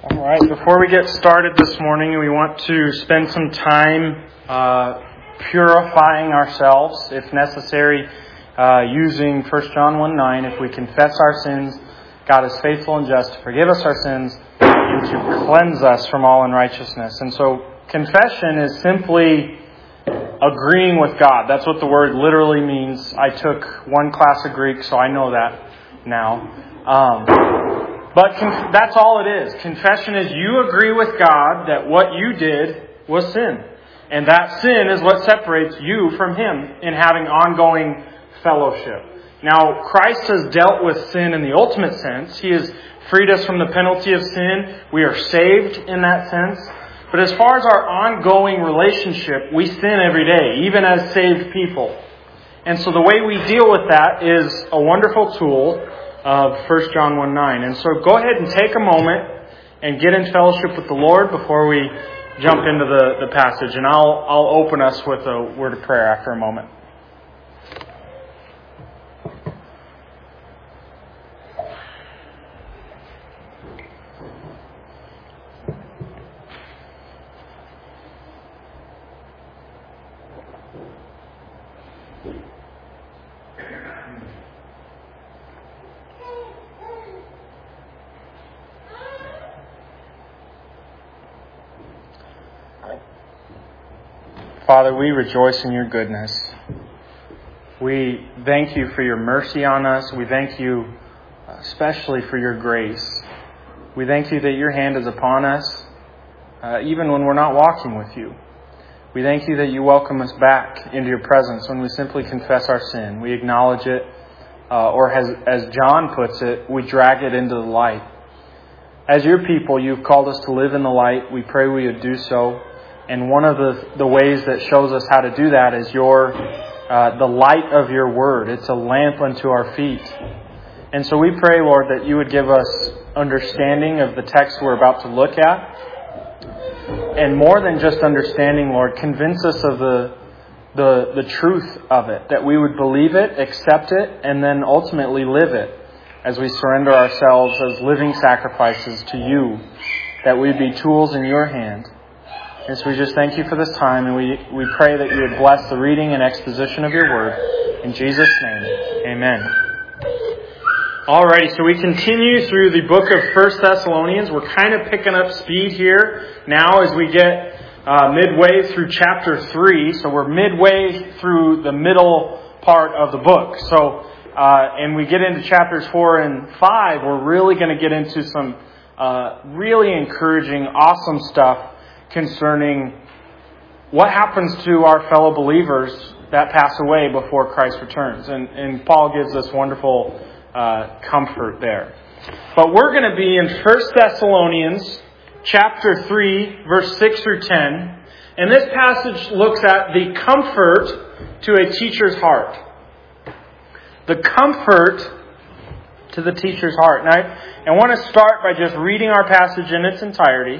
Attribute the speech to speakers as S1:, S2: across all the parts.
S1: All right, before we get started this morning, we want to spend some time purifying ourselves, if necessary, using 1 John 1:9. If we confess our sins, God is faithful and just to forgive us our sins and to cleanse us from all unrighteousness. And so confession is simply agreeing with God. That's what the word literally means. I took one class of Greek, so I know that now. But that's all it is. Confession is you agree with God that what you did was sin. And that sin is what separates you from Him in having ongoing fellowship. Now, Christ has dealt with sin in the ultimate sense. He has freed us from the penalty of sin. We are saved in that sense. But as far as our ongoing relationship, we sin every day, even as saved people. And so the way we deal with that is a wonderful tool of 1 John 1:9. And so go ahead and take a moment and get in fellowship with the Lord before we jump into the passage. And I'll open us with a word of prayer after a moment. Father, we rejoice in your goodness. We thank you for your mercy on us. We thank you especially for your grace. We thank you that your hand is upon us, even when we're not walking with you. We thank you that you welcome us back into your presence when we simply confess our sin. We acknowledge it, or as John puts it, we drag it into the light. As your people, you've called us to live in the light. We pray we would do so. And one of the ways that shows us how to do that is the light of your word. It's a lamp unto our feet. And so we pray, Lord, that you would give us understanding of the text we're about to look at. And more than just understanding, Lord, convince us of the truth of it. That we would believe it, accept it, and then ultimately live it as we surrender ourselves as living sacrifices to you. That we'd be tools in your hand. And so we just thank you for this time, and we pray that you would bless the reading and exposition of your word. In Jesus' name, amen. Alrighty, so we continue through the book of 1 Thessalonians. We're kind of picking up speed here now as we get midway through chapter 3. So we're midway through the middle part of the book. So, and we get into chapters 4 and 5, we're really going to get into some really encouraging, awesome stuff concerning what happens to our fellow believers that pass away before Christ returns. And Paul gives us wonderful comfort there. But we're going to be in 1 Thessalonians chapter 3, verse 6 through 10. And this passage looks at the comfort to a teacher's heart. The comfort to the teacher's heart. And I want to start by just reading our passage in its entirety.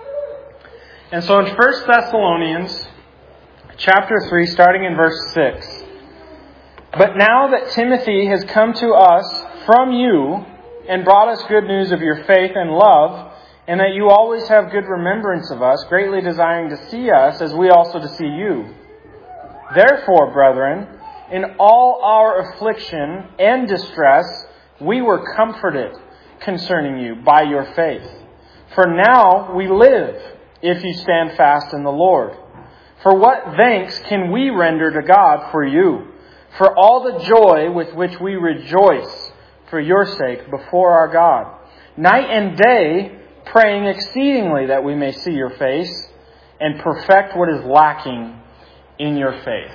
S1: And so in 1 Thessalonians chapter 3, starting in verse 6. But now that Timothy has come to us from you and brought us good news of your faith and love, and that you always have good remembrance of us, greatly desiring to see us as we also to see you. Therefore, brethren, in all our affliction and distress, we were comforted concerning you by your faith. For now we live, if you stand fast in the Lord. For what thanks can we render to God for you, for all the joy with which we rejoice for your sake before our God, night and day praying exceedingly that we may see your face and perfect what is lacking in your faith.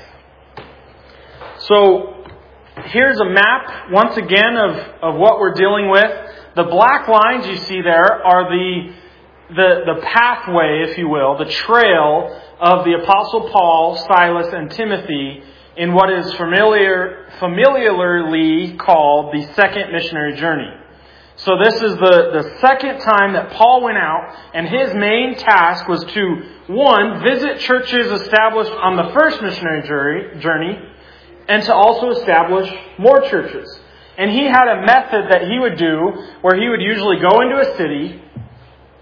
S1: So here's a map once again of what we're dealing with. The black lines you see there are the pathway, if you will, the trail of the Apostle Paul, Silas, and Timothy in what is familiarly called the second missionary journey. So this is the second time that Paul went out, and his main task was to, one, visit churches established on the first missionary journey, and to also establish more churches. And he had a method that he would do where he would usually go into a city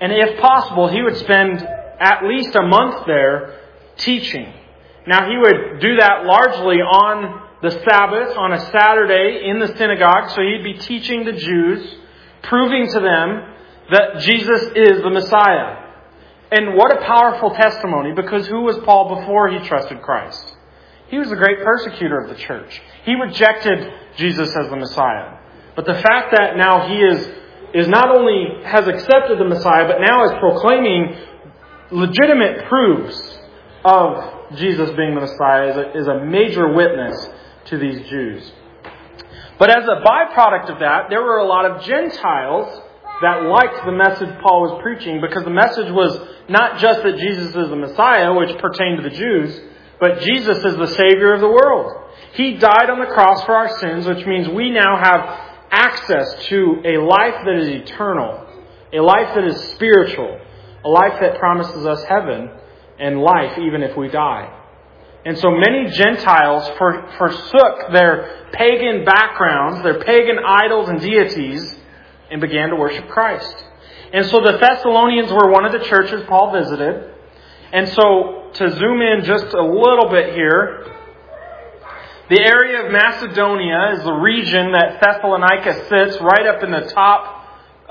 S1: And if possible, he would spend at least a month there teaching. Now, he would do that largely on the Sabbath, on a Saturday in the synagogue. So he'd be teaching the Jews, proving to them that Jesus is the Messiah. And what a powerful testimony, because who was Paul before he trusted Christ? He was a great persecutor of the church. He rejected Jesus as the Messiah. But the fact that now he is not only has accepted the Messiah, but now is proclaiming legitimate proofs of Jesus being the Messiah is a major witness to these Jews. But as a byproduct of that, there were a lot of Gentiles that liked the message Paul was preaching, because the message was not just that Jesus is the Messiah, which pertained to the Jews, but Jesus is the Savior of the world. He died on the cross for our sins, which means we now have access to a life that is eternal, a life that is spiritual, a life that promises us heaven and life even if we die. And so many Gentiles forsook their pagan backgrounds, their pagan idols and deities, and began to worship Christ. And so the Thessalonians were one of the churches Paul visited. And so to zoom in just a little bit here, the area of Macedonia is the region that Thessalonica sits right up in the top.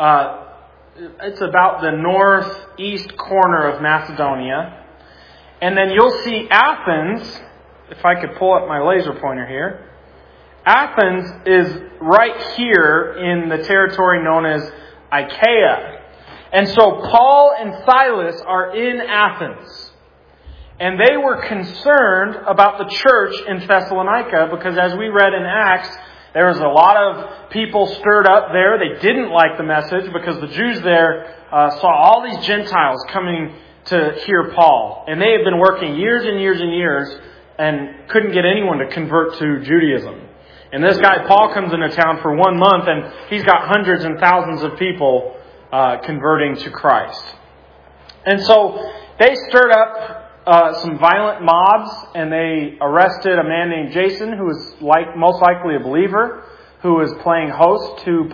S1: It's about the northeast corner of Macedonia. And then you'll see Athens, if I could pull up my laser pointer here. Athens is right here in the territory known as Achaia. And so Paul and Silas are in Athens. And they were concerned about the church in Thessalonica, because as we read in Acts, there was a lot of people stirred up there. They didn't like the message because the Jews there saw all these Gentiles coming to hear Paul. And they had been working years and years and years and couldn't get anyone to convert to Judaism. And this guy, Paul, comes into town for 1 month and he's got hundreds and thousands of people converting to Christ. And so they stirred up some violent mobs, and they arrested a man named Jason, who was most likely a believer, who was playing host to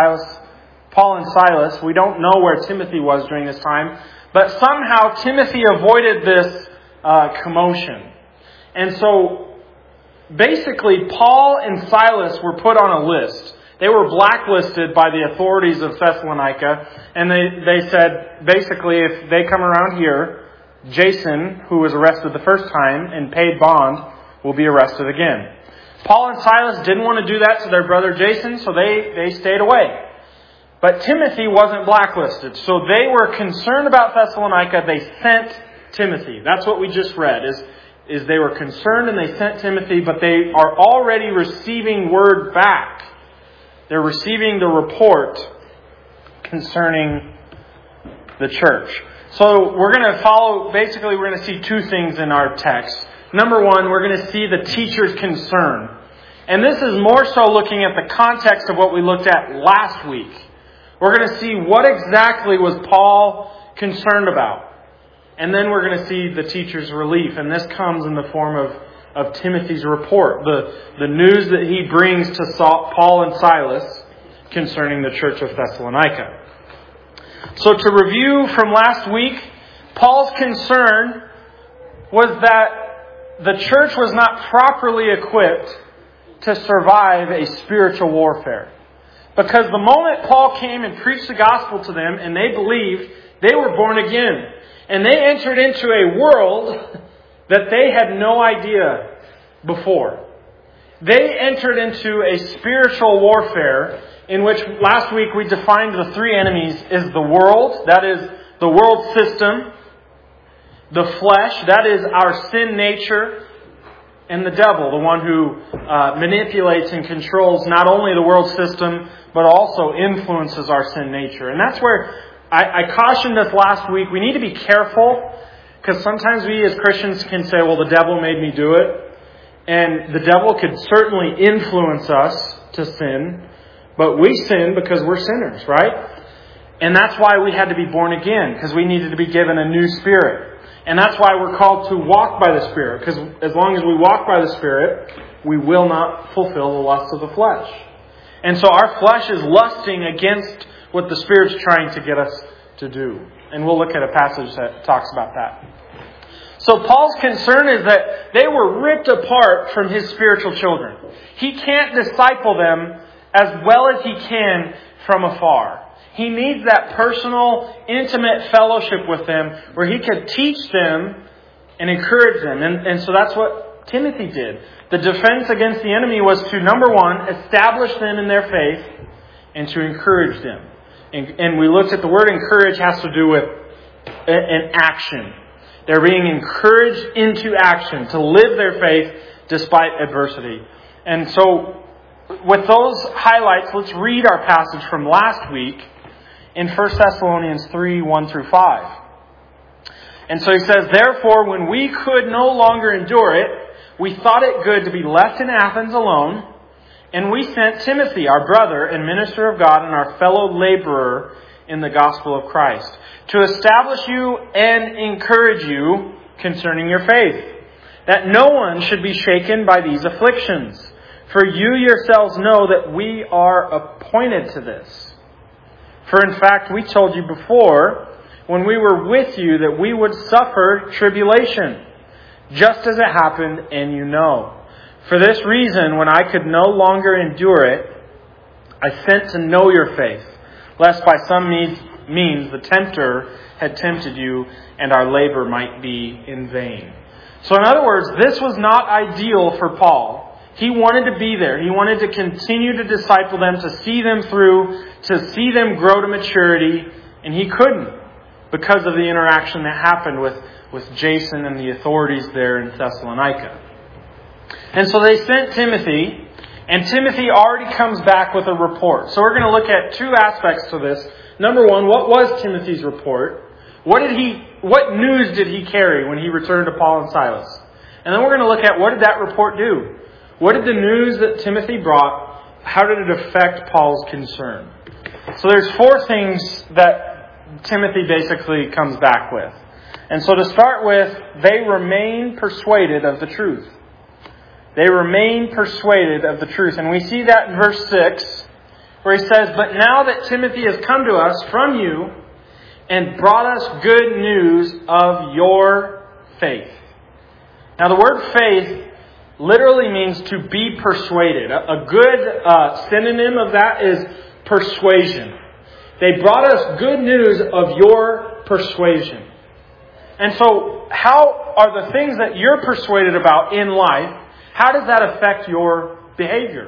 S1: Paul and Silas. We don't know where Timothy was during this time, but somehow Timothy avoided this commotion. And so basically Paul and Silas were put on a list. They were blacklisted by the authorities of Thessalonica, and they said, basically, if they come around here, Jason, who was arrested the first time and paid bond, will be arrested again. Paul and Silas didn't want to do that to their brother Jason, so they stayed away. But Timothy wasn't blacklisted, so they were concerned about Thessalonica. They sent Timothy. That's what we just read, is they were concerned and they sent Timothy, but they are already receiving word back. They're receiving the report concerning the church. So we're going to follow, basically we're going to see two things in our text. Number one, we're going to see the teacher's concern. And this is more so looking at the context of what we looked at last week. We're going to see what exactly was Paul concerned about. And then we're going to see the teacher's relief. And this comes in the form of Timothy's report. The news that he brings to Paul and Silas concerning the church of Thessalonica. So to review from last week, Paul's concern was that the church was not properly equipped to survive a spiritual warfare. Because the moment Paul came and preached the gospel to them and they believed, they were born again. And they entered into a world that they had no idea before. They entered into a spiritual warfare in which last week we defined the three enemies is the world, that is the world system, the flesh, that is our sin nature, and the devil, the one who manipulates and controls not only the world system, but also influences our sin nature. And that's where I cautioned us last week. We need to be careful, because sometimes we as Christians can say, well, the devil made me do it. And the devil could certainly influence us to sin, but we sin because we're sinners, right? And that's why we had to be born again, because we needed to be given a new spirit. And that's why we're called to walk by the Spirit, because as long as we walk by the Spirit, we will not fulfill the lusts of the flesh. And so our flesh is lusting against what the Spirit's trying to get us to do. And we'll look at a passage that talks about that. So Paul's concern is that they were ripped apart from his spiritual children. He can't disciple them as well as he can from afar. He needs that personal, intimate fellowship with them where he could teach them and encourage them. And so that's what Timothy did. The defense against the enemy was to, number one, establish them in their faith and to encourage them. And we looked at the word encourage has to do with an action. They're being encouraged into action to live their faith despite adversity. And so with those highlights, let's read our passage from last week in 1 Thessalonians 3, 1 through 5. And so he says, "Therefore, when we could no longer endure it, we thought it good to be left in Athens alone, and we sent Timothy, our brother and minister of God and our fellow laborer in the gospel of Christ, to establish you and encourage you concerning your faith, that no one should be shaken by these afflictions. For you yourselves know that we are appointed to this. For in fact, we told you before, when we were with you, that we would suffer tribulation, just as it happened, and you know. For this reason, when I could no longer endure it, I sent to know your faith, lest by some means the tempter had tempted you, and our labor might be in vain." So in other words, this was not ideal for Paul. He wanted to be there. He wanted to continue to disciple them, to see them through, to see them grow to maturity, and he couldn't because of the interaction that happened with Jason and the authorities there in Thessalonica. And so they sent Timothy, and Timothy already comes back with a report. So we're going to look at two aspects to this. Number one, what was Timothy's report? What news did he carry when he returned to Paul and Silas? And then we're going to look at what did that report do? What did the news that Timothy brought, how did it affect Paul's concern? So there's four things that Timothy basically comes back with. And so to start with, they remain persuaded of the truth. They remain persuaded of the truth. And we see that in verse 6, where he says, "But now that Timothy has come to us from you and brought us good news of your faith." Now the word faith literally means to be persuaded. A good synonym of that is persuasion. They brought us good news of your persuasion. And so how are the things that you're persuaded about in life, how does that affect your behavior?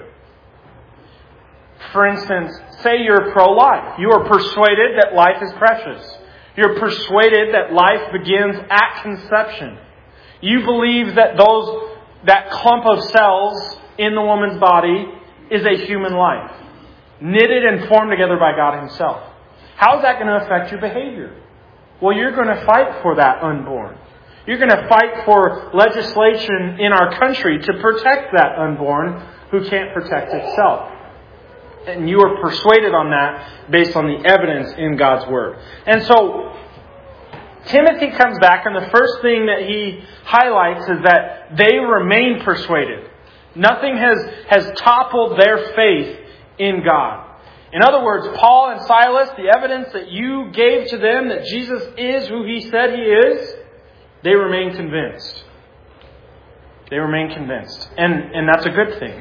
S1: For instance, say you're pro-life. You are persuaded that life is precious. You're persuaded that life begins at conception. You believe that that clump of cells in the woman's body is a human life, knitted and formed together by God Himself. How is that going to affect your behavior? Well, you're going to fight for that unborn. You're going to fight for legislation in our country to protect that unborn who can't protect itself. And you are persuaded on that based on the evidence in God's Word. And so Timothy comes back, and the first thing that he highlights is that they remain persuaded. Nothing has toppled their faith in God. In other words, Paul and Silas, the evidence that you gave to them that Jesus is who He said He is, they remain convinced. They remain convinced. And that's a good thing.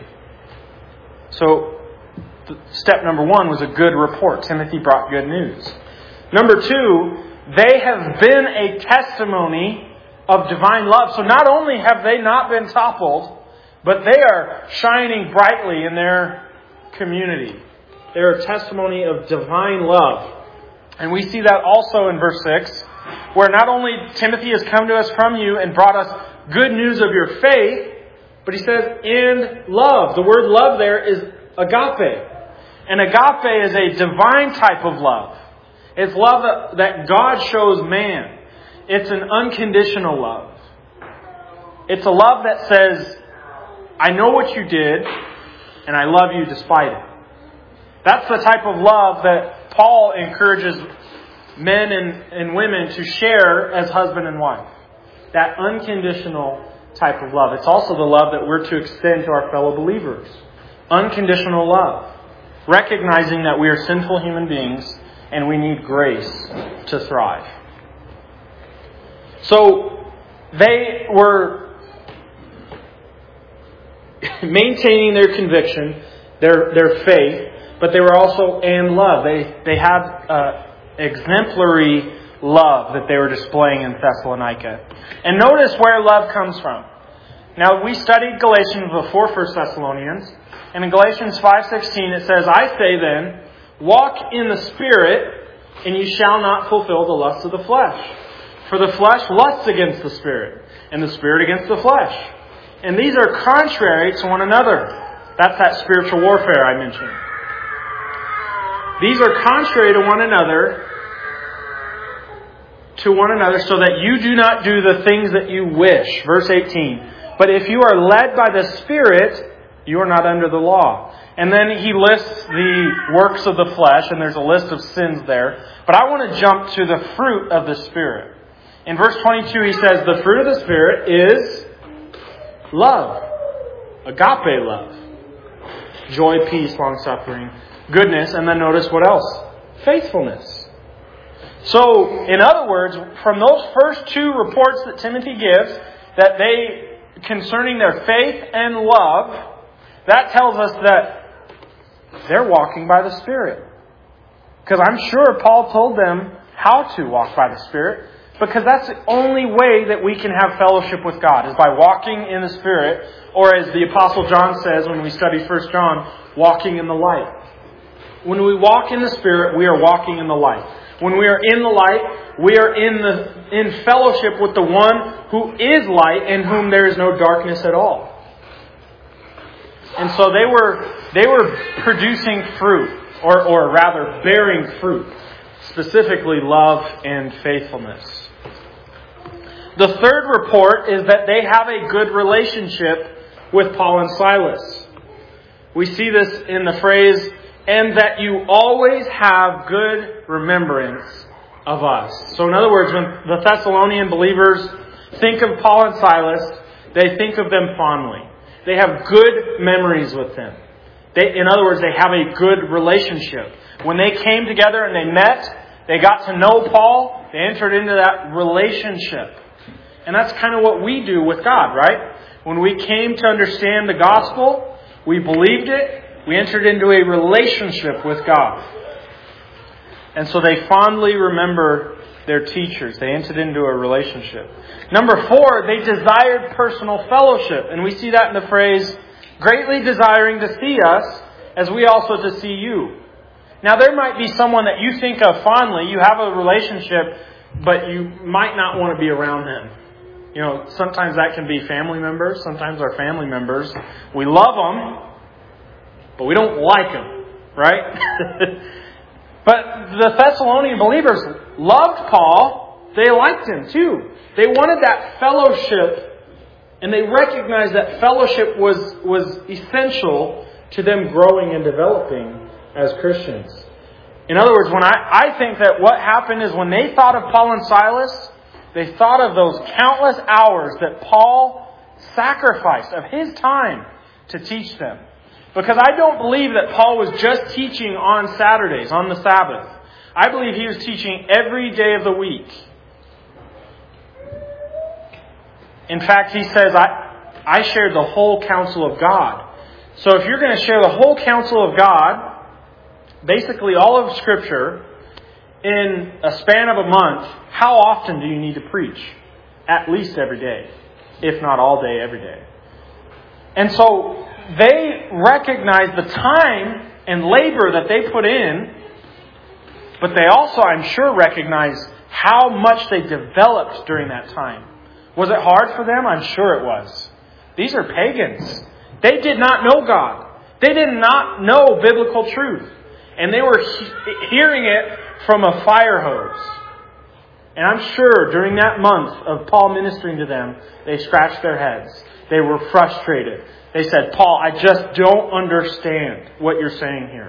S1: So, step number one was a good report. Timothy brought good news. Number two, they have been a testimony of divine love. So not only have they not been toppled, but they are shining brightly in their community. They're a testimony of divine love. And we see that also in verse 6, where not only Timothy has come to us from you and brought us good news of your faith, but he says, and love. The word love there is agape. And agape is a divine type of love. It's love that God shows man. It's an unconditional love. It's a love that says, I know what you did, and I love you despite it. That's the type of love that Paul encourages men and women to share as husband and wife. That unconditional type of love. It's also the love that we're to extend to our fellow believers. Unconditional love. Recognizing that we are sinful human beings and we need grace to thrive. So they were maintaining their conviction, their faith, but they were also in love. They had exemplary love that they were displaying in Thessalonica. And notice where love comes from. Now, we studied Galatians before 1 Thessalonians, and in Galatians 5:16 it says, I say then, walk in the Spirit, and you shall not fulfill the lusts of the flesh. For the flesh lusts against the Spirit, and the Spirit against the flesh. And these are contrary to one another. That's that spiritual warfare I mentioned. These are contrary to one another, so that you do not do the things that you wish. Verse 18. But if you are led by the Spirit, you are not under the law. And then he lists the works of the flesh, and there's a list of sins there. But I want to jump to the fruit of the Spirit. In verse 22 he says, the fruit of the Spirit is love. Agape love. Joy, peace, long-suffering, goodness, and then notice what else? Faithfulness. So, in other words, from those first two reports that Timothy gives, that concerning their faith and love, that tells us that they're walking by the Spirit. Because I'm sure Paul told them how to walk by the Spirit, because that's the only way that we can have fellowship with God, is by walking in the Spirit, or as the Apostle John says when we study 1 John, walking in the light. When we walk in the Spirit, we are walking in the light. When we are in the light, we are in fellowship with the one who is light, in whom there is no darkness at all. And so they were producing fruit, or rather bearing fruit, specifically love and faithfulness. The third report is that they have a good relationship with Paul and Silas. We see this in the phrase, and that you always have good remembrance of us. So in other words, when the Thessalonian believers think of Paul and Silas, they think of them fondly. They have good memories with them. In other words, they have a good relationship. When they came together and they met, they got to know Paul, they entered into that relationship. And that's kind of what we do with God, right? When we came to understand the gospel, we believed it, we entered into a relationship with God. And so they fondly remember their teachers. They entered into a relationship. Number 4, they desired personal fellowship. And we see that in the phrase, greatly desiring to see us, as we also to see you. Now there might be someone that you think of fondly. You have a relationship, but you might not want to be around them. You know, sometimes that can be family members. Sometimes our family members, we love them, but we don't like them, right? But the Thessalonian believers loved Paul. They liked him too. They wanted that fellowship, and they recognized that fellowship was essential to them growing and developing as Christians. In other words, when I think that what happened is when they thought of Paul and Silas, they thought of those countless hours that Paul sacrificed of his time to teach them. Because I don't believe that Paul was just teaching on Saturdays, on the Sabbath. I believe he was teaching every day of the week. In fact, he says, I shared the whole counsel of God. So if you're going to share the whole counsel of God, basically all of Scripture, in a span of a month, how often do you need to preach? At least every day. If not all day, every day. And so they recognize the time and labor that they put in, but they also, I'm sure, recognize how much they developed during that time. Was it hard for them? I'm sure it was. These are pagans. They did not know God. They did not know biblical truth. And they were hearing it from a fire hose. And I'm sure during that month of Paul ministering to them, they scratched their heads. They were frustrated. They said, Paul, I just don't understand what you're saying here.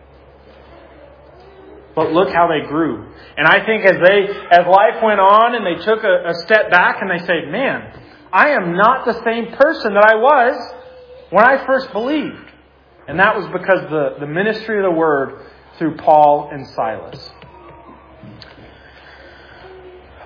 S1: But look how they grew. And I think as life went on and they took a step back and they said, man, I am not the same person that I was when I first believed. And that was because the ministry of the Word through Paul and Silas.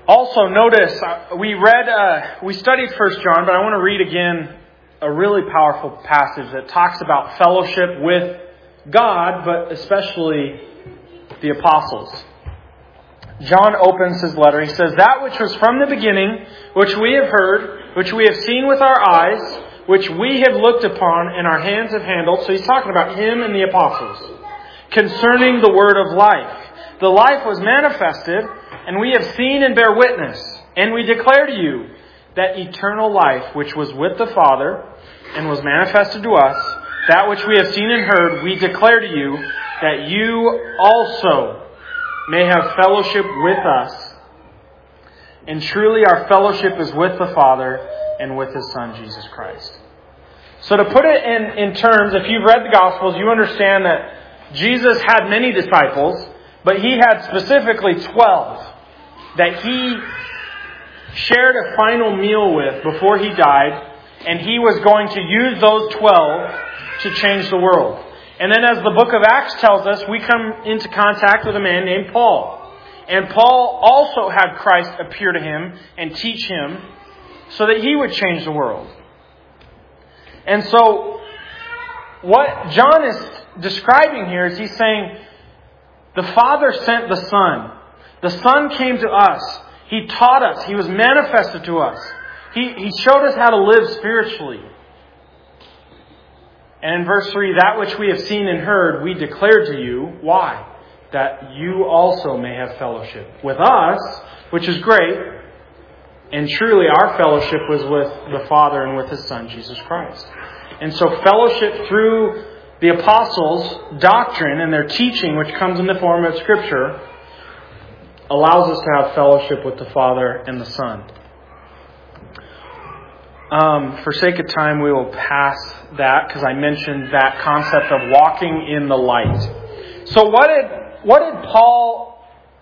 S1: Also, notice, we studied 1 John, but I want to read again a really powerful passage that talks about fellowship with God, but especially the apostles. John opens his letter. He says, "That which was from the beginning, which we have heard, which we have seen with our eyes, which we have looked upon and our hands have handled." So he's talking about him and the apostles. "Concerning the word of life. The life was manifested, and we have seen and bear witness. And we declare to you that eternal life which was with the Father and was manifested to us, that which we have seen and heard, we declare to you, that you also may have fellowship with us. And truly our fellowship is with the Father and with His Son, Jesus Christ." So to put it in terms, if you've read the Gospels, you understand that Jesus had many disciples, but He had specifically 12 that He shared a final meal with before He died, and He was going to use those 12 to change the world. And then as the book of Acts tells us, we come into contact with a man named Paul. And Paul also had Christ appear to him and teach him so that he would change the world. And so what John is describing here is he's saying, the Father sent the Son. The Son came to us. He taught us. He was manifested to us. He showed us how to live spiritually. And in verse 3, "That which we have seen and heard, we declare to you." Why? "That you also may have fellowship with us," which is great. And truly our fellowship was with the Father and with His Son, Jesus Christ. And so fellowship through the apostles' doctrine and their teaching, which comes in the form of Scripture, allows us to have fellowship with the Father and the Son. For sake of time, we will pass that because I mentioned that concept of walking in the light. So what did Paul,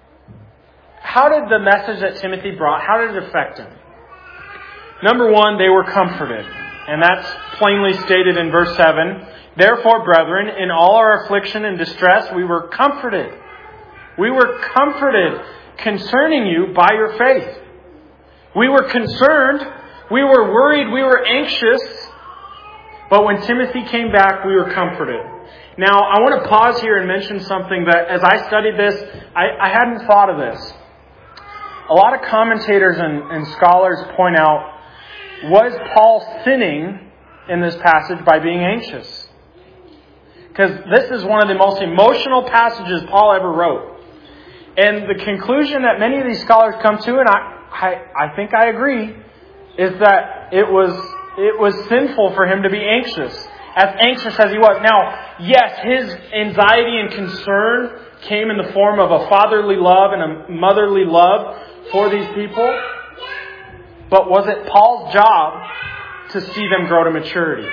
S1: how did the message that Timothy brought, how did it affect him? Number one, they were comforted. And that's plainly stated in verse 7. "Therefore, brethren, in all our affliction and distress, we were comforted. We were comforted concerning you by your faith." We were concerned. We were worried. We were anxious. But when Timothy came back, we were comforted. Now, I want to pause here and mention something that as I studied this, I hadn't thought of this. A lot of commentators and scholars point out, was Paul sinning in this passage by being anxious? Because this is one of the most emotional passages Paul ever wrote. And the conclusion that many of these scholars come to, and I think I agree, is that it was sinful for him to be anxious as he was. Now, yes, his anxiety and concern came in the form of a fatherly love and a motherly love for these people. But was it Paul's job to see them grow to maturity?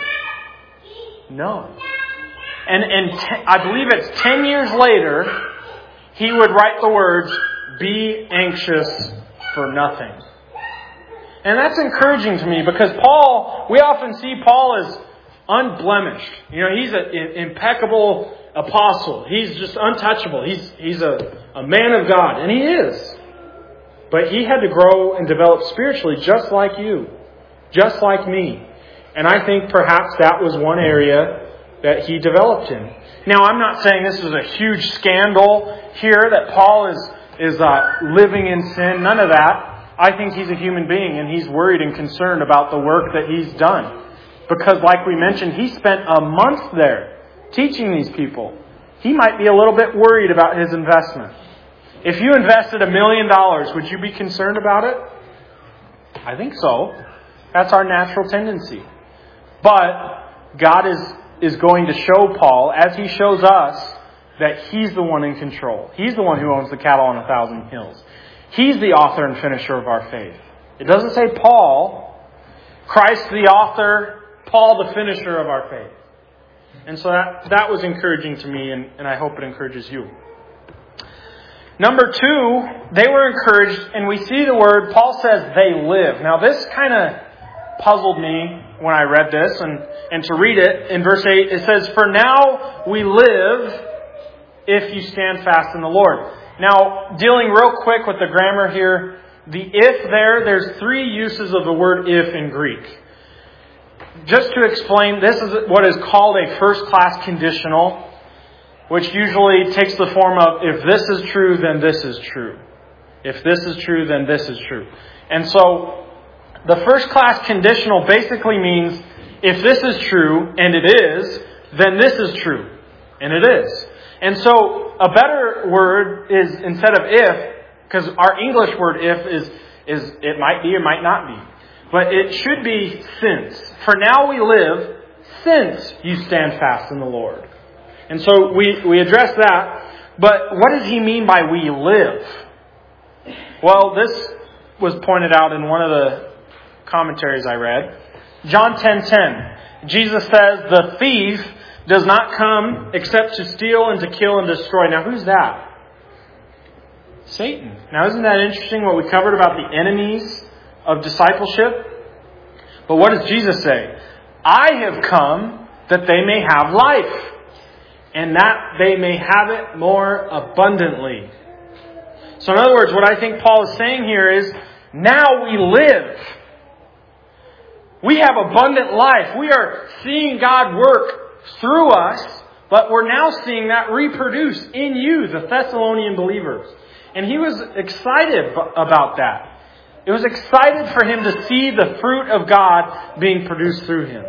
S1: No. And I believe it's 10 years later, he would write the words, "Be anxious for nothing." And that's encouraging to me because Paul, we often see Paul as unblemished. You know, he's an impeccable apostle. He's just untouchable. He's a man of God. And he is. But he had to grow and develop spiritually just like you. Just like me. And I think perhaps that was one area that he developed in. Now, I'm not saying this is a huge scandal here that Paul is living in sin. None of that. I think he's a human being and he's worried and concerned about the work that he's done. Because like we mentioned, he spent a month there teaching these people. He might be a little bit worried about his investment. If you invested $1 million, would you be concerned about it? I think so. That's our natural tendency. But God is going to show Paul, as he shows us, that he's the one in control. He's the one who owns the cattle on 1,000 hills. He's the author and finisher of our faith. It doesn't say Paul. Christ the author, Paul the finisher of our faith. And so that was encouraging to me, and I hope it encourages you. Number two, they were encouraged, and we see the word, Paul says they live. Now this kind of puzzled me when I read this, and to read it, in verse 8, it says, "For now we live if you stand fast in the Lord." Now, dealing real quick with the grammar here, The if there's three uses of the word if in Greek. Just to explain, this is what is called a first-class conditional, which usually takes the form of, if this is true, then this is true. If this is true, then this is true. And so, the first-class conditional basically means, if this is true, and it is, then this is true, and it is. And so, a better word is, instead of if, because our English word if is it might be or might not be. But it should be since. For now we live since you stand fast in the Lord. And so we address that. But what does he mean by we live? Well, this was pointed out in one of the commentaries I read. John 10:10. Jesus says, the thief does not come except to steal and to kill and destroy. Now who's that? Satan. Now isn't that interesting what we covered about the enemies of discipleship? But what does Jesus say? I have come that they may have life, and that they may have it more abundantly. So in other words, what I think Paul is saying here is, now we live. We have abundant life. We are seeing God work through us, but we're now seeing that reproduce in you, the Thessalonian believers. And he was excited about that. It was excited for him to see the fruit of God being produced through him.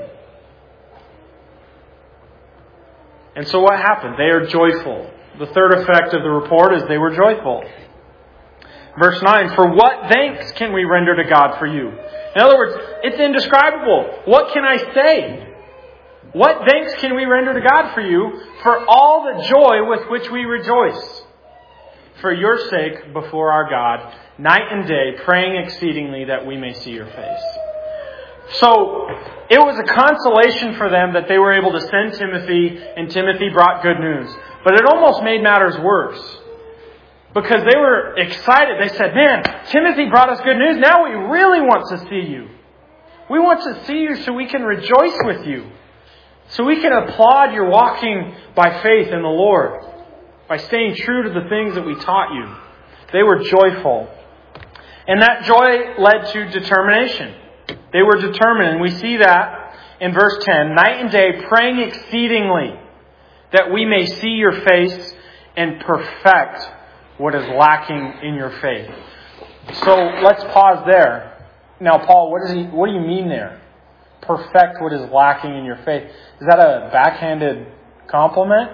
S1: And so what happened? They are joyful. The third effect of the report is they were joyful. Verse 9, for what thanks can we render to God for you? In other words, it's indescribable. What can I say? What thanks can we render to God for you for all the joy with which we rejoice? For your sake before our God, night and day, praying exceedingly that we may see your face. So, it was a consolation for them that they were able to send Timothy, and Timothy brought good news. But it almost made matters worse. Because they were excited. They said, man, Timothy brought us good news. Now we really want to see you. We want to see you so we can rejoice with you. So we can applaud your walking by faith in the Lord. By staying true to the things that we taught you. They were joyful. And that joy led to determination. They were determined. And we see that in verse 10. Night and day praying exceedingly that we may see your face and perfect what is lacking in your faith. So let's pause there. Now, Paul, what do you mean there? Perfect what is lacking in your faith. Is that a backhanded compliment?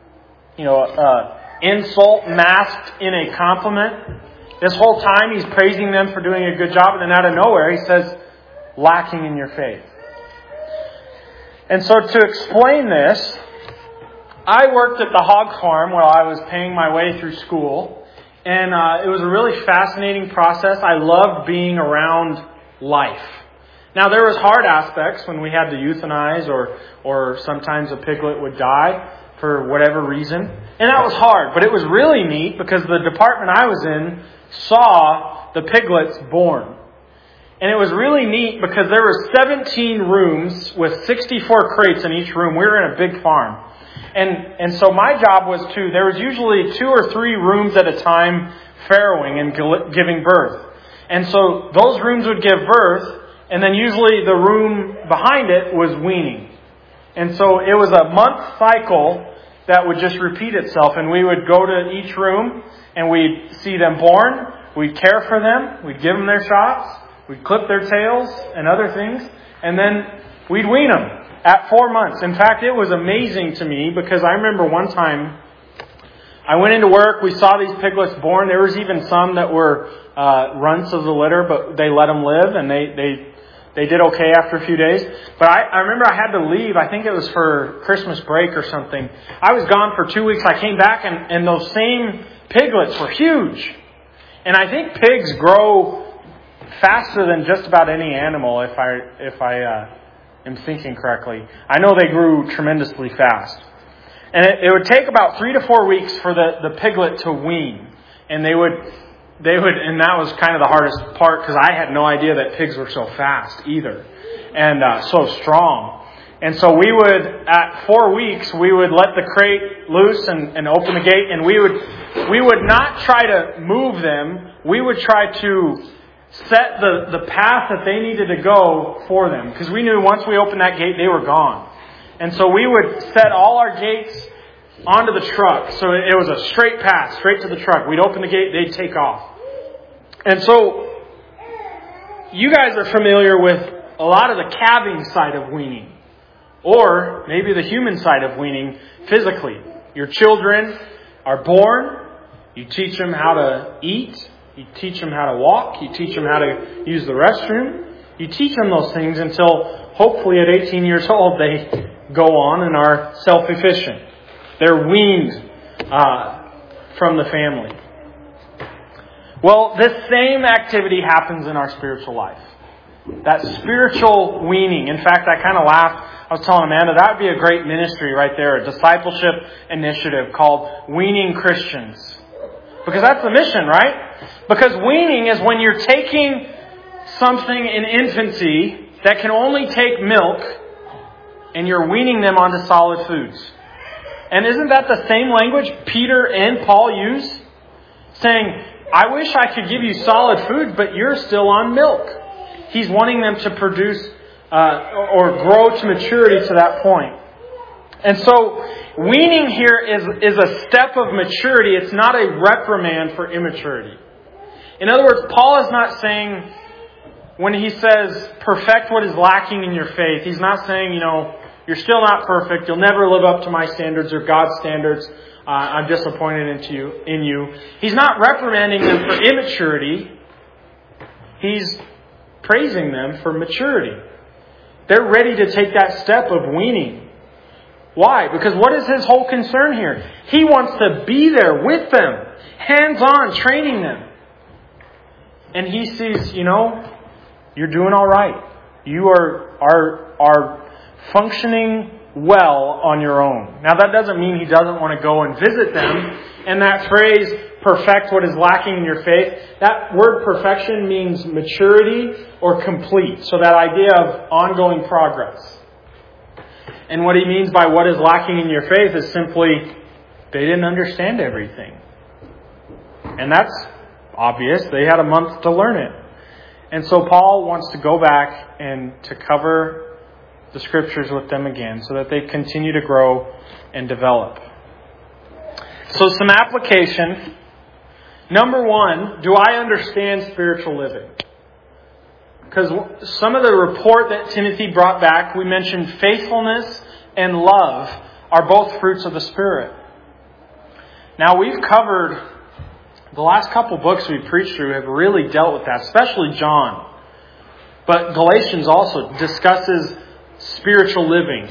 S1: Insult masked in a compliment. This whole time he's praising them for doing a good job, and then out of nowhere he says, lacking in your faith. And so to explain this, I worked at the hog farm while I was paying my way through school, and it was a really fascinating process. I loved being around life. Now there was hard aspects when we had to euthanize or sometimes a piglet would die for whatever reason. And that was hard, but it was really neat because the department I was in saw the piglets born. And it was really neat because there were 17 rooms with 64 crates in each room. We were in a big farm. And so my job was there was usually 2 or 3 rooms at a time farrowing and giving birth. And so those rooms would give birth, and then usually the room behind it was weaning. And so it was a month cycle that would just repeat itself. And we would go to each room and we'd see them born. We'd care for them. We'd give them their shots. We'd clip their tails and other things. And then we'd wean them at 4 months. In fact, it was amazing to me because I remember one time I went into work. We saw these piglets born. There was even some that were runts of the litter, but they let them live and they did okay after a few days. But I remember I had to leave. I think it was for Christmas break or something. I was gone for 2 weeks. I came back and those same piglets were huge. And I think pigs grow faster than just about any animal, if I am thinking correctly. I know they grew tremendously fast. And it would take about 3 to 4 weeks for the piglet to wean. And they would, and that was kind of the hardest part because I had no idea that pigs were so fast either. And so strong. And so we would, at 4 weeks, we would let the crate loose and open the gate. And we would not try to move them we would try to set the path that they needed to go for them. Because we knew once we opened that gate, they were gone. And so we would set all our gates onto the truck. So it was a straight path, straight to the truck. We'd open the gate, they'd take off. And so you guys are familiar with a lot of the calving side of weaning. Or maybe the human side of weaning physically. Your children are born. You teach them how to eat. You teach them how to walk. You teach them how to use the restroom. You teach them those things until hopefully at 18 years old they go on and are self-efficient. They're weaned from the family. Well, this same activity happens in our spiritual life. That spiritual weaning. In fact, I kind of laughed. I was telling Amanda, that would be a great ministry right there. A discipleship initiative called Weaning Christians. Because that's the mission, right? Because weaning is when you're taking something in infancy that can only take milk and you're weaning them onto solid foods. And isn't that the same language Peter and Paul use? Saying, I wish I could give you solid food, but you're still on milk. He's wanting them to produce or grow to maturity to that point. And so, weaning here is a step of maturity. It's not a reprimand for immaturity. In other words, Paul is not saying, when he says, perfect what is lacking in your faith, he's not saying, you're still not perfect, you'll never live up to my standards or God's standards, I'm disappointed in you. He's not reprimanding them for immaturity. He's praising them for maturity. They're ready to take that step of weaning. Why? Because what is his whole concern here? He wants to be there with them, hands-on, training them. And he sees, you're doing all right. You are functioning well on your own. Now that doesn't mean he doesn't want to go and visit them. And that phrase, perfect what is lacking in your faith, that word perfection means maturity or complete. So that idea of ongoing progress. And what he means by what is lacking in your faith is simply they didn't understand everything. And that's obvious. They had a month to learn it. And so Paul wants to go back and to cover the Scriptures with them again so that they continue to grow and develop. So some application. Number one, do I understand spiritual living? Because some of the report that Timothy brought back, we mentioned faithfulness and love are both fruits of the Spirit. Now we've covered, the last couple books we've preached through have really dealt with that, especially John. But Galatians also discusses spiritual living.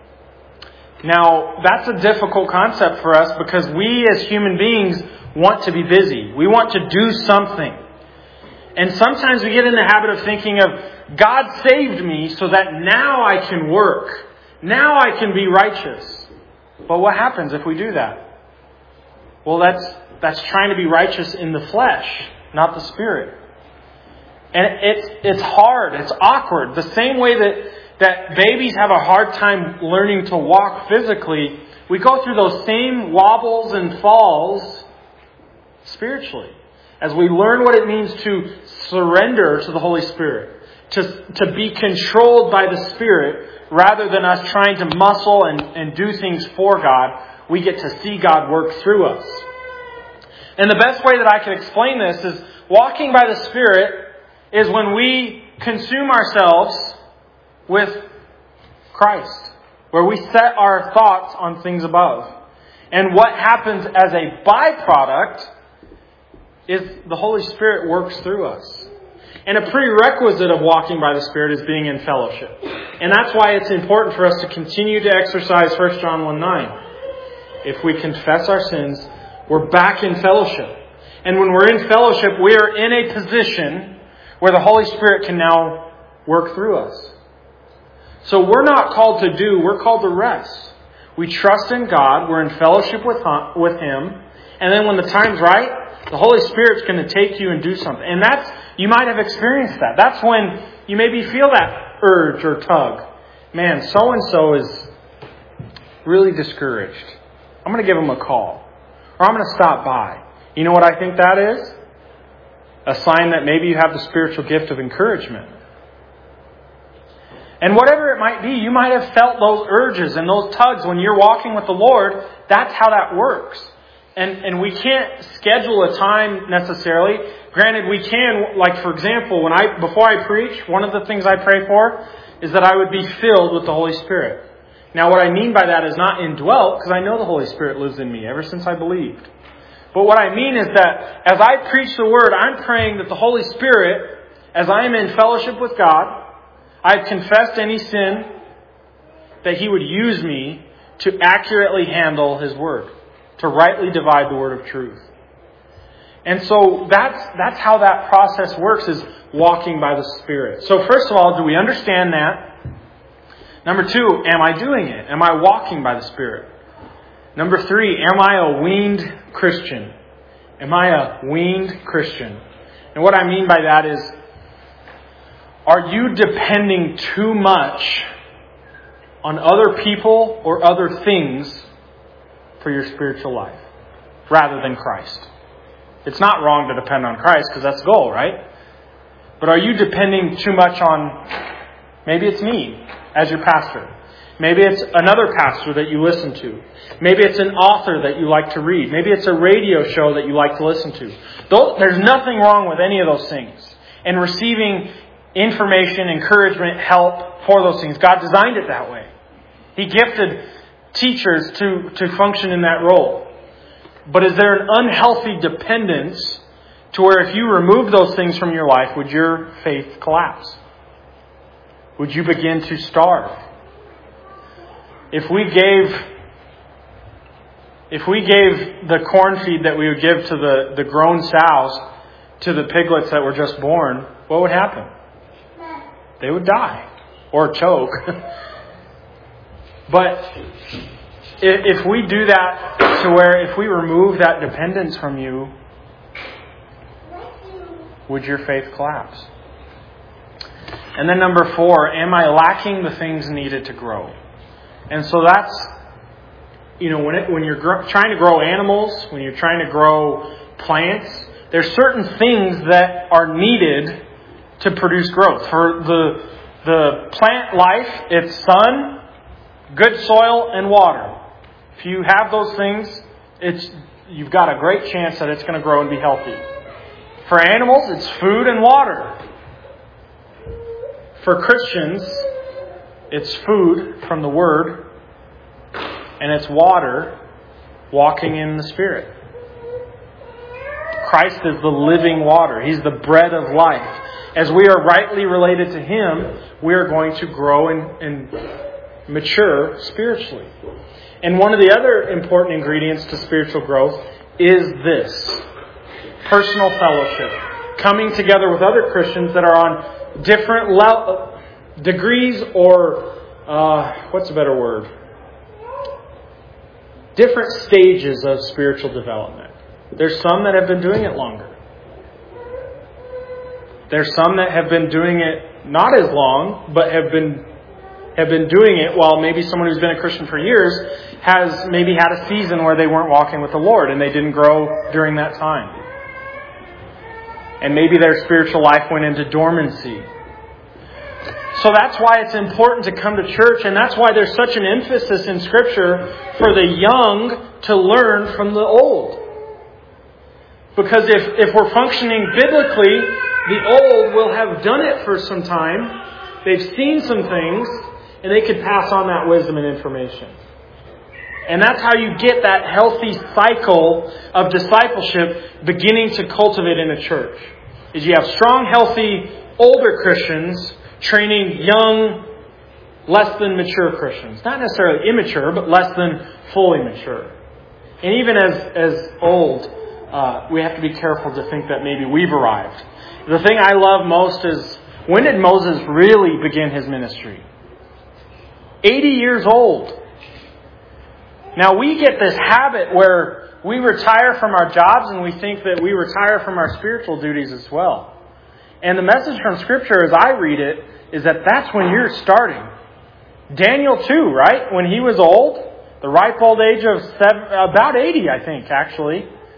S1: Now, that's a difficult concept for us because we as human beings want to be busy. We want to do something. And sometimes we get in the habit of thinking of, God saved me so that now I can work. Now I can be righteous. But what happens if we do that? Well, that's trying to be righteous in the flesh, not the Spirit. And it's hard. It's awkward. The same way that babies have a hard time learning to walk physically, we go through those same wobbles and falls spiritually. As we learn what it means to surrender to the Holy Spirit. To be controlled by the Spirit rather than us trying to muscle and do things for God, we get to see God work through us. And the best way that I can explain this is walking by the Spirit is when we consume ourselves with Christ, where we set our thoughts on things above. And what happens as a byproduct is the Holy Spirit works through us. And a prerequisite of walking by the Spirit is being in fellowship. And that's why it's important for us to continue to exercise 1 John 1:9. If we confess our sins, we're back in fellowship. And when we're in fellowship, we are in a position where the Holy Spirit can now work through us. So we're not called to do, we're called to rest. We trust in God, we're in fellowship with Him, and then when the time's right, the Holy Spirit's going to take you and do something. And you might have experienced that. That's when you maybe feel that urge or tug. Man, so-and-so is really discouraged. I'm going to give them a call. Or I'm going to stop by. You know what I think that is? A sign that maybe you have the spiritual gift of encouragement. And whatever it might be, you might have felt those urges and those tugs when you're walking with the Lord. That's how that works. And we can't schedule a time necessarily. Granted, we can, like for example, before I preach, one of the things I pray for is that I would be filled with the Holy Spirit. Now what I mean by that is not indwelt, because I know the Holy Spirit lives in me ever since I believed. But what I mean is that as I preach the Word, I'm praying that the Holy Spirit, as I am in fellowship with God, I've confessed any sin, that He would use me to accurately handle His Word, to rightly divide the Word of truth. And so that's how that process works, is walking by the Spirit. So first of all, do we understand that? Number 2, am I doing it? Am I walking by the Spirit? Number 3, am I a weaned Christian? Am I a weaned Christian? And what I mean by that is, are you depending too much on other people or other things for your spiritual life rather than Christ? It's not wrong to depend on Christ because that's the goal, right? But are you depending too much on, maybe it's me as your pastor. Maybe it's another pastor that you listen to. Maybe it's an author that you like to read. Maybe it's a radio show that you like to listen to. There's nothing wrong with any of those things. And receiving information, encouragement, help for those things. God designed it that way. He gifted teachers to function in that role. But is there an unhealthy dependence to where if you remove those things from your life, would your faith collapse? Would you begin to starve? If we gave the corn feed that we would give to the grown sows to the piglets that were just born, what would happen? They would die or choke. But if we do that to where if we remove that dependence from you, would your faith collapse? And then number 4, am I lacking the things needed to grow? And so that's, when you're trying to grow animals, when you're trying to grow plants, there's certain things that are needed to produce growth. For the plant life, it's sun, good soil, and water. If you have those things, you've got a great chance that it's going to grow and be healthy. For animals, it's food and water. For Christians, it's food from the Word, and it's water walking in the Spirit. Christ is the living water. He's the bread of life. As we are rightly related to Him, we are going to grow and mature spiritually. And one of the other important ingredients to spiritual growth is this: personal fellowship. Coming together with other Christians that are on different degrees or, what's a better word? Different stages of spiritual development. There's some that have been doing it longer. There's some that have been doing it not as long, but have been doing it while maybe someone who's been a Christian for years has maybe had a season where they weren't walking with the Lord and they didn't grow during that time. And maybe their spiritual life went into dormancy. So that's why it's important to come to church, and that's why there's such an emphasis in Scripture for the young to learn from the old. Because if we're functioning biblically, the old will have done it for some time. They've seen some things, and they could pass on that wisdom and information. And that's how you get that healthy cycle of discipleship beginning to cultivate in a church. Is you have strong, healthy, older Christians training young, less than mature Christians. Not necessarily immature, but less than fully mature. And even as old, we have to be careful to think that maybe we've arrived. The thing I love most is, when did Moses really begin his ministry? 80 years old. Now we get this habit where we retire from our jobs and we think that we retire from our spiritual duties as well. And the message from Scripture as I read it is that that's when you're starting. Daniel too, right? When he was old, the ripe old age of about 80, I think, actually.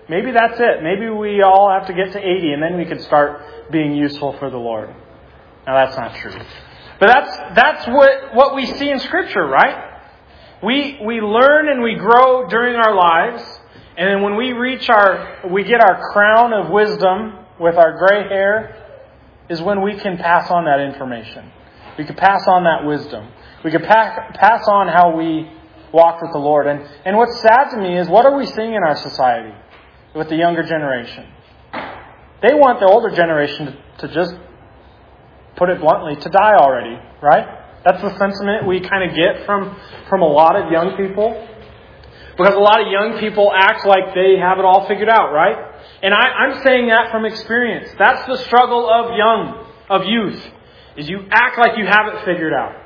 S1: Maybe that's it. Maybe we all have to get to 80 and then we can start being useful for the Lord. Now that's not true. But that's what we see in Scripture, right? We learn and we grow during our lives, and then when we get our crown of wisdom with our gray hair, is when we can pass on that information. We can pass on that wisdom. We can pass on how we walk with the Lord. And what's sad to me is, what are we seeing in our society with the younger generation? They want the older generation to just, put it bluntly, to die already, right? That's the sentiment we kind of get from a lot of young people. Because a lot of young people act like they have it all figured out, right? And I'm saying that from experience. That's the struggle of youth, is you act like you have it figured out.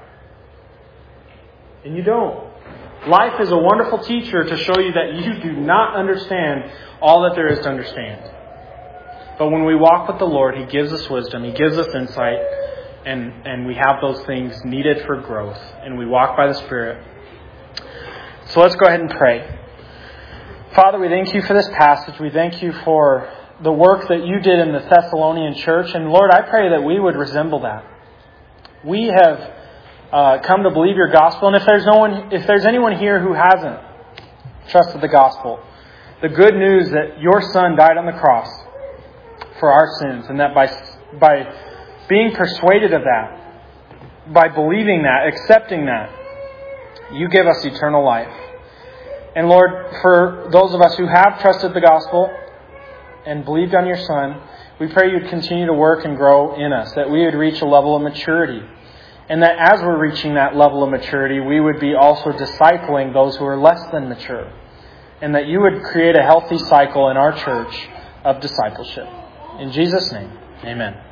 S1: And you don't. Life is a wonderful teacher to show you that you do not understand all that there is to understand. But when we walk with the Lord, He gives us wisdom, He gives us insight, and we have those things needed for growth. And we walk by the Spirit. So let's go ahead and pray. Father, we thank You for this passage. We thank You for the work that You did in the Thessalonian church. And Lord, I pray that we would resemble that. We have come to believe Your gospel. And if there's anyone here who hasn't trusted the gospel, the good news that Your Son died on the cross for our sins, and that by being persuaded of that, by believing that, accepting that, You give us eternal life. And Lord, for those of us who have trusted the gospel and believed on Your Son, we pray You'd continue to work and grow in us, that we would reach a level of maturity. And that as we're reaching that level of maturity, we would be also discipling those who are less than mature. And that You would create a healthy cycle in our church of discipleship. In Jesus' name, amen.